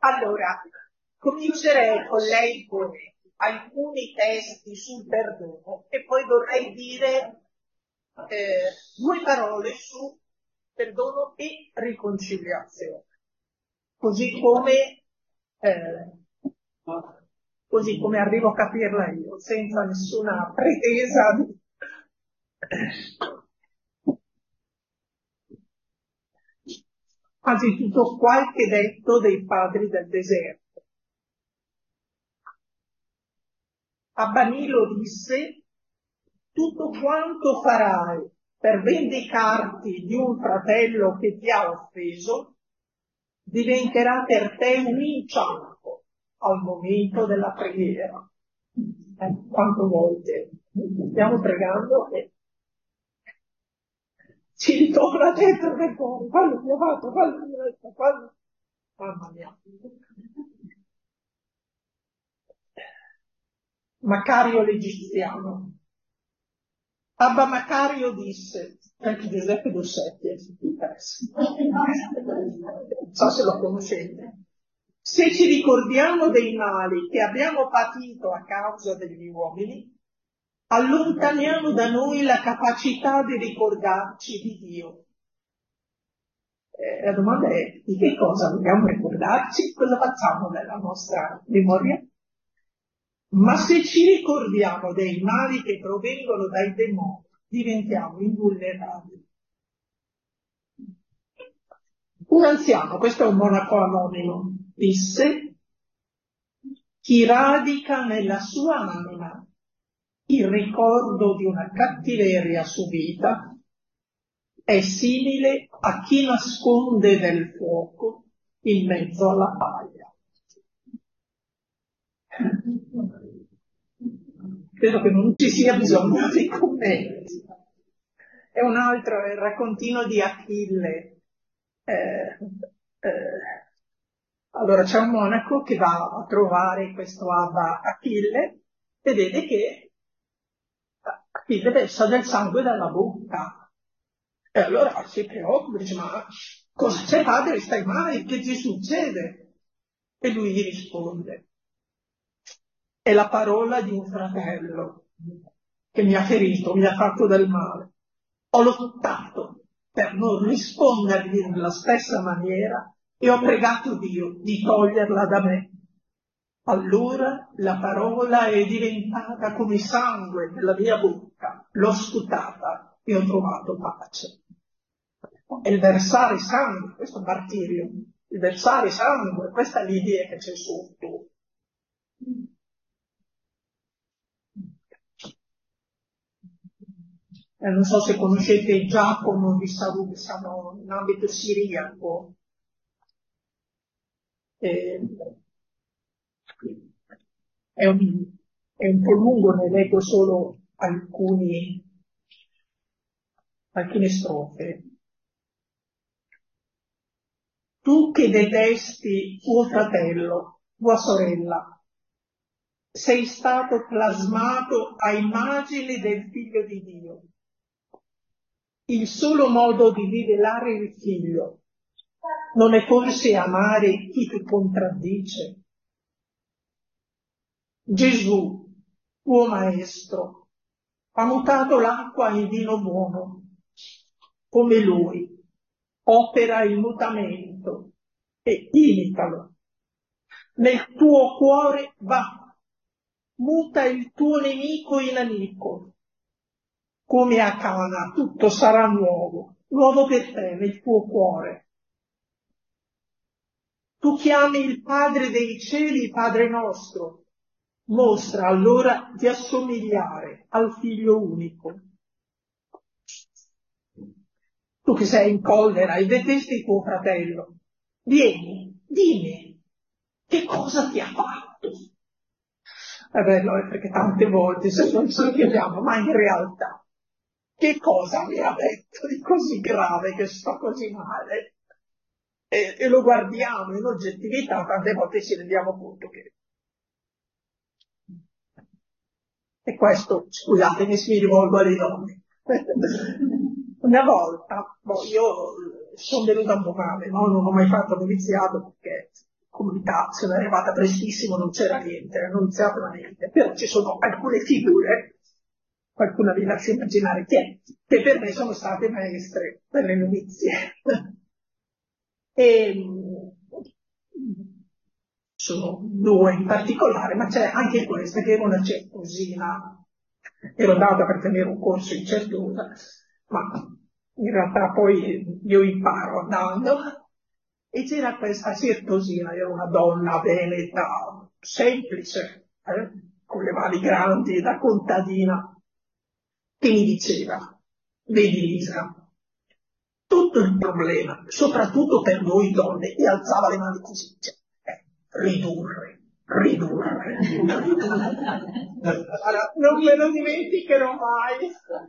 Allora, comincerei con leggere alcuni testi sul perdono e poi vorrei dire due parole su perdono e riconciliazione, così come, eh, così come arrivo a capirla io, senza nessuna pretesa di... Anzitutto qualche detto dei padri del deserto. Abbanilo disse: tutto quanto farai per vendicarti di un fratello che ti ha offeso diventerà per te un inciampo al momento della preghiera. Quante volte stiamo pregando e ci ritorna dentro nel cuore, quello mi ha fatto, quello mi ha detto, quello... Mamma mia. Macario l'Egiziano. Abba Macario disse, anche Giuseppe Dossetti, se ti interessa. Non so se lo conoscete. Se ci ricordiamo dei mali che abbiamo patito a causa degli uomini, allontaniamo da noi la capacità di ricordarci di Dio. La domanda è: di che cosa dobbiamo ricordarci? Cosa facciamo nella nostra memoria? Ma se ci ricordiamo dei mali che provengono dai demoni, diventiamo invulnerabili. Un anziano, questo è un monaco anonimo, disse: chi radica nella sua anima il ricordo di una cattiveria subita è simile a chi nasconde nel fuoco in mezzo alla paglia. Credo che non ci sia bisogno di commenti. E un altro è il raccontino di Achille. Allora c'è un monaco che va a trovare questo Abba Achille e vede che Achille versa del sangue dalla bocca. E allora si preoccupa, dice: ma cosa c'è, padre? Stai male? Che ti succede? E lui gli risponde: è la parola di un fratello che mi ha ferito, mi ha fatto del male. Ho lottato per non rispondergli nella stessa maniera e ho pregato Dio di toglierla da me. Allora la parola è diventata come sangue nella mia bocca, l'ho sputata e ho trovato pace. E il versare sangue, questo martirio, il versare sangue, questa è l'idea che c'è sotto. Non so se conoscete Giacomo di Sarù, siamo in ambito siriaco. È un po' lungo, ne leggo solo alcune strofe. Tu che detesti tuo fratello, tua sorella, sei stato plasmato a immagine del figlio di Dio. Il solo modo di rivelare il figlio non è forse amare chi ti contraddice? Gesù, tuo maestro, ha mutato l'acqua in vino buono. Come lui, opera il mutamento e imitalo. Nel tuo cuore va, muta il tuo nemico in amico. Come a Cana tutto sarà nuovo, nuovo per te nel tuo cuore. Tu chiami il Padre dei cieli Padre nostro, mostra allora di assomigliare al Figlio unico. Tu che sei in collera e detesti tuo fratello, vieni, dimmi, che cosa ti ha fatto? No, è perché tante volte se non ce lo chiediamo, ma in realtà, che cosa mi ha detto di così grave che sto così male? E lo guardiamo in oggettività, tante volte ci rendiamo conto che... E questo, scusatemi se mi rivolgo alle donne. Una volta, io sono venuta un po' male, no? Non ho mai fatto noviziato perché comunità sono arrivata prestissimo, non c'era niente, non iniziava niente, però ci sono alcune figure, qualcuno vi lascia immaginare chi è, che per me sono state maestre per le novizie. E sono due in particolare, ma c'è anche questa che era una certosina. Ero andata per tenere un corso in Certosa, ma in realtà poi io imparo andando. E c'era questa certosina, era una donna veneta, semplice, con le mani grandi, da contadina, che mi diceva, vedi Lisa, tutto il problema, soprattutto per noi donne, e alzava le mani così, cioè, ridurre. Allora, non me lo dimenticherò mai.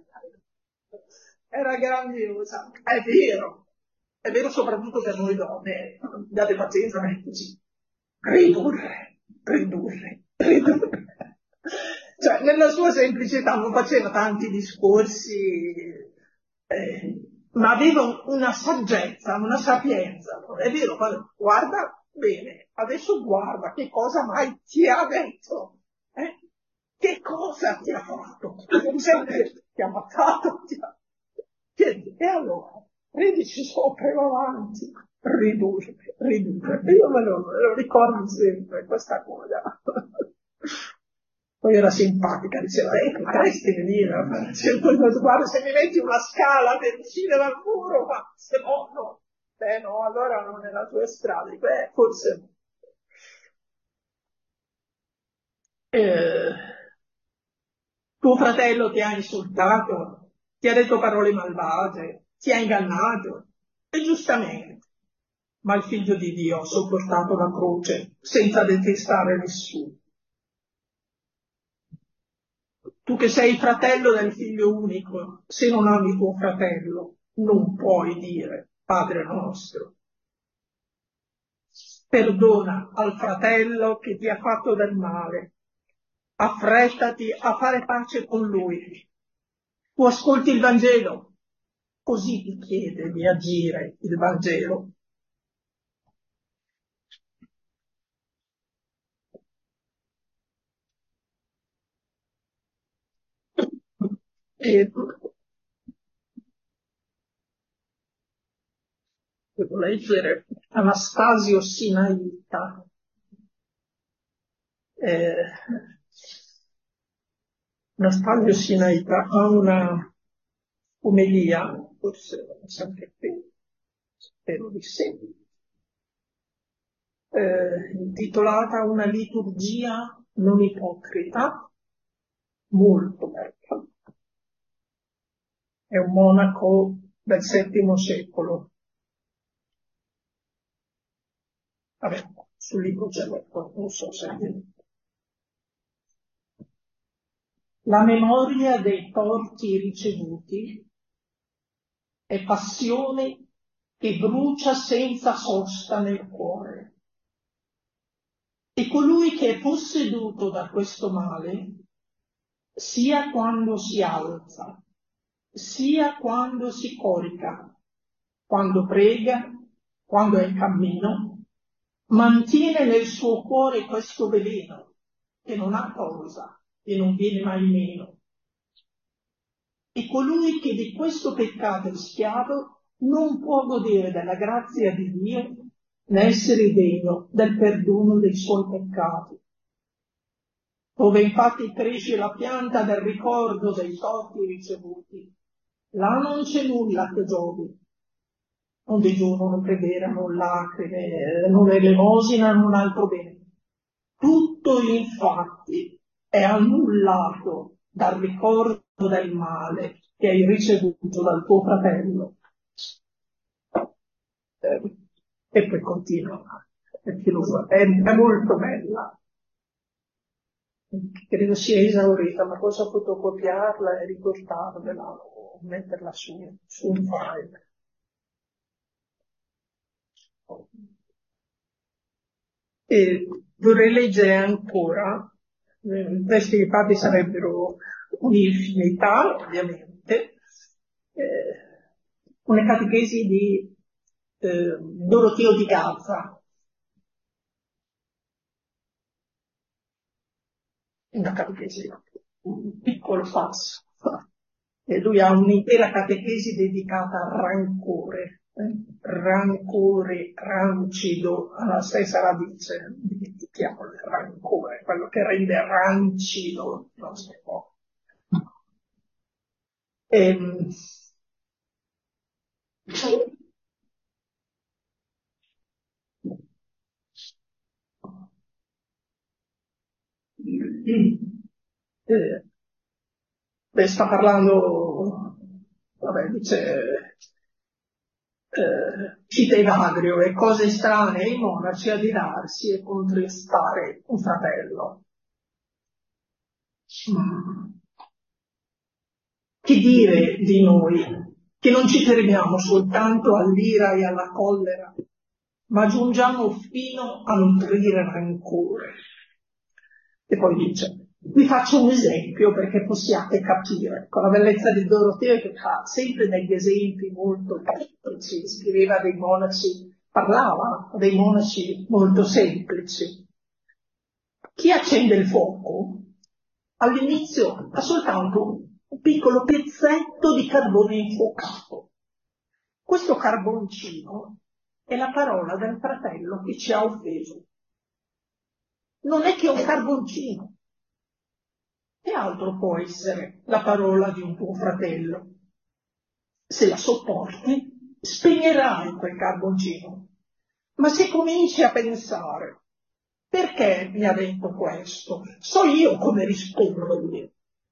Era grandiosa, è vero soprattutto per noi donne, date pazienza, ma è così. Ridurre. Cioè, nella sua semplicità non faceva tanti discorsi, ma aveva una saggezza, una sapienza. È vero, guarda bene, adesso guarda che cosa mai ti ha detto. Che cosa ti ha fatto? Ti ha ammazzato? E allora, ridici sopra e avanti, ridurre. Io me lo ricordo sempre, questa cosa. Poi era simpatica, diceva, potresti venire, guarda, se mi metti una scala per uscire dal muro, ma se no, no. No, allora non è la tua strada. Forse no. Tuo fratello ti ha insultato, ti ha detto parole malvagie, ti ha ingannato, e giustamente. Ma il figlio di Dio ha sopportato la croce senza detestare nessuno. Tu che sei fratello del figlio unico, se non ami tuo fratello, non puoi dire Padre nostro. Perdona al fratello che ti ha fatto del male. Affrettati a fare pace con lui. Tu ascolti il Vangelo, così ti chiede di agire il Vangelo. E devo leggere Anastasio Sinaita. Anastasio Sinaita ha una omelia, forse sempre qui, spero di sì, intitolata Una liturgia non ipocrita, molto bella. È un monaco del VII secolo. Vabbè, sul libro c'è non so se la memoria dei torti ricevuti è passione che brucia senza sosta nel cuore. E colui che è posseduto da questo male, sia quando si alza, sia quando si corica, quando prega, quando è in cammino, mantiene nel suo cuore questo veleno che non ha causa e non viene mai meno. E colui che di questo peccato è schiavo non può godere della grazia di Dio né essere degno del perdono dei suoi peccati. Dove infatti cresce la pianta del ricordo dei torti ricevuti, là non c'è nulla che giovi. Non digiuno, non preghiera, non lacrime, non elemosina, non altro bene. Tutto infatti è annullato dal ricordo del male che hai ricevuto dal tuo fratello. E poi continua, è molto bella. Credo sia esaurita, ma posso fotocopiarla e ricordarvela o metterla su un file. E vorrei leggere ancora, questi parti sarebbero un'infinità, ovviamente, una catechesi di Doroteo di Gazza, una catechesi, un piccolo passo. E lui ha un'intera catechesi dedicata al rancore, rancore, rancido, alla stessa radice, non dimentichiamo il rancore, quello che rende rancido il nostro cuore. Sta parlando, vabbè, dice, cita Evagrio, e cose strane ai monaci adirarsi e contristare un fratello. Che dire di noi, che non ci fermiamo soltanto all'ira e alla collera, ma giungiamo fino a nutrire rancore. E poi dice, vi faccio un esempio perché possiate capire, con la bellezza di Doroteo che fa sempre degli esempi molto semplici, scriveva dei monaci, parlava dei monaci molto semplici. Chi accende il fuoco all'inizio ha soltanto un piccolo pezzetto di carbone infuocato. Questo carboncino è la parola del fratello che ci ha offeso. Non è che un carboncino. Che altro può essere la parola di un tuo fratello? Se la sopporti, spegnerai quel carboncino. Ma se cominci a pensare, perché mi ha detto questo? So io come rispondergli.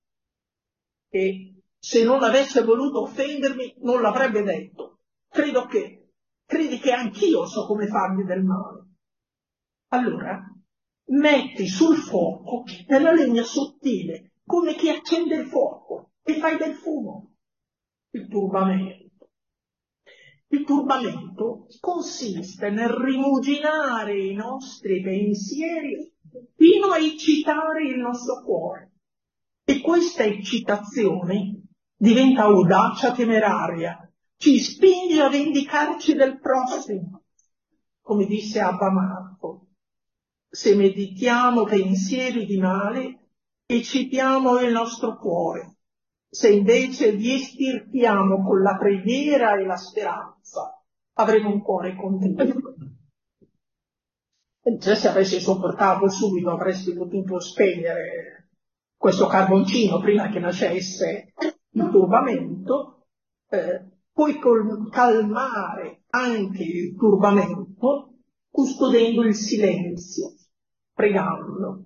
E se non avesse voluto offendermi, non l'avrebbe detto. Credi che anch'io so come fargli del male. Allora, metti sul fuoco della legna sottile, come chi accende il fuoco, e fai del fumo. Il turbamento. Il turbamento consiste nel rimuginare i nostri pensieri fino a eccitare il nostro cuore. E questa eccitazione diventa audacia temeraria, ci spinge a vendicarci del prossimo. Come disse Abba Marco, se meditiamo pensieri di male, eccitiamo il nostro cuore. Se invece li estirpiamo con la preghiera e la speranza, avremo un cuore contento. Cioè, se avessi sopportato subito avresti potuto spegnere questo carboncino prima che nascesse il turbamento, puoi calmare anche il turbamento custodendo il silenzio, pregando.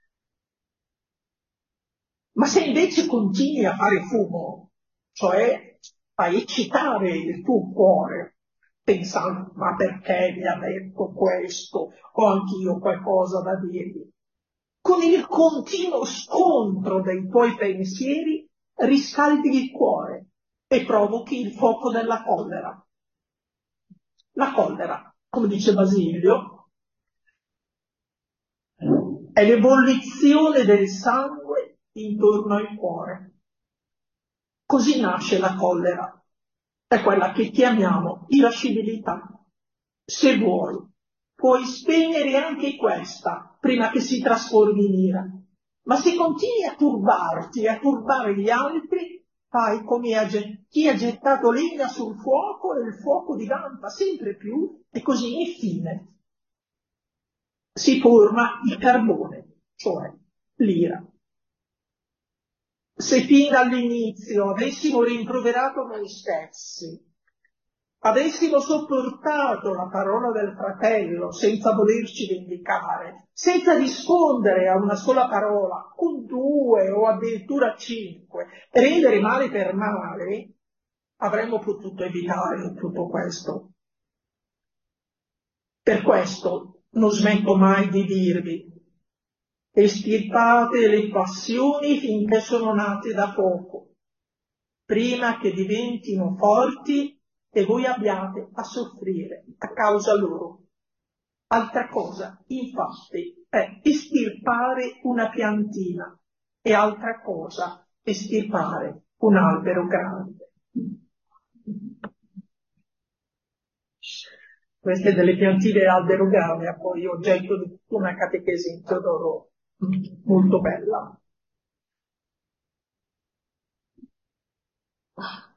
Ma se invece continui a fare fumo, cioè a eccitare il tuo cuore, pensando, ma perché mi ha detto questo? Ho anch'io qualcosa da dirgli. Con il continuo scontro dei tuoi pensieri riscaldi il cuore e provochi il fuoco della collera. La collera, come dice Basilio, è l'ebollizione del sangue intorno al cuore. Così nasce la collera, è quella che chiamiamo irascibilità. Se vuoi, puoi spegnere anche questa prima che si trasformi in ira. Ma se continui a turbarti e a turbare gli altri, fai come chi ha gettato legna sul fuoco e il fuoco divampa sempre più e così infine si forma il carbone, cioè l'ira. Se fin dall'inizio avessimo rimproverato noi stessi, avessimo sopportato la parola del fratello senza volerci vendicare, senza rispondere a una sola parola, con 2 o addirittura 5, e rendere male per male, avremmo potuto evitare tutto questo. Per questo non smetto mai di dirvi: estirpate le passioni finché sono nate da poco, prima che diventino forti e voi abbiate a soffrire a causa loro. Altra cosa, infatti, è estirpare una piantina e altra cosa estirpare un albero grande. Queste delle piantine albero grande, poi oggetto di una catechesi in Teodoro molto bella.